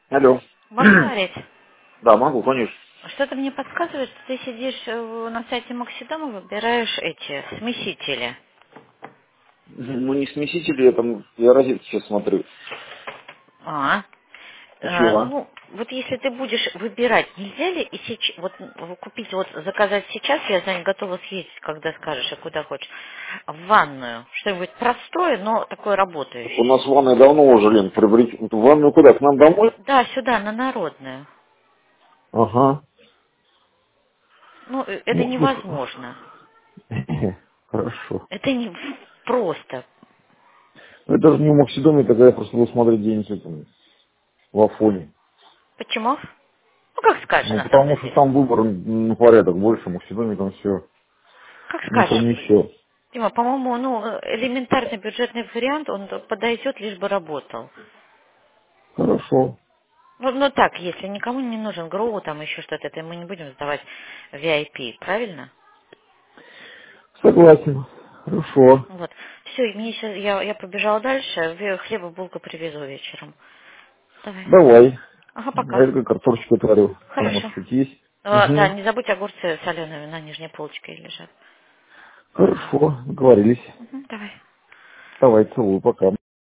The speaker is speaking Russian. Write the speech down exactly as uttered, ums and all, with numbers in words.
Алло. Можно говорить? Да, могу, конечно. Что-то мне подсказывает, что ты сидишь э, на сайте Максидома, выбираешь эти смесители. Ну, не смесители, я там, я розетки сейчас смотрю. А, А Э, чего? ну, вот если ты будешь выбирать, нельзя ли и сейчас, вот м, купить, вот заказать сейчас, я знаю, готова съездить, когда скажешь, и куда хочешь, в ванную, что-нибудь простое, но такое У работающее. нас ванная давно уже, Лен, приобретена. В ванную куда, к нам домой? Да, сюда, на Народную. Ага. Ну, э, это Ну, невозможно. ну, хорошо. Это не просто. Ну, это же не в Максидоме, тогда я просто буду смотреть где-нибудь там, в Афоне. Почему? Ну, как скажешь, Ну, на потому самом что деле. там выбор м, на порядок больше, в Максидоме там все. Как Ну, это скажешь. не все. Дима, по-моему, ну, элементарный бюджетный вариант, он подойдет, лишь бы работал. Хорошо. Ну, ну так, если никому не нужен гроу, там еще что-то, это мы не будем сдавать ви ай пи, правильно? Согласен. Хорошо. Вот. Все, мне сейчас, я, я побежала дальше, ве- хлеба, булку привезу вечером. Давай. Давай. Ага, Я пока. только картошечку творю. Там, может, Хорошо. хоть есть? А, да, Угу. не забудь огурцы соленые на нижней полочке лежат. Хорошо. Договорились. Мгм, давай. Давай, целую, пока.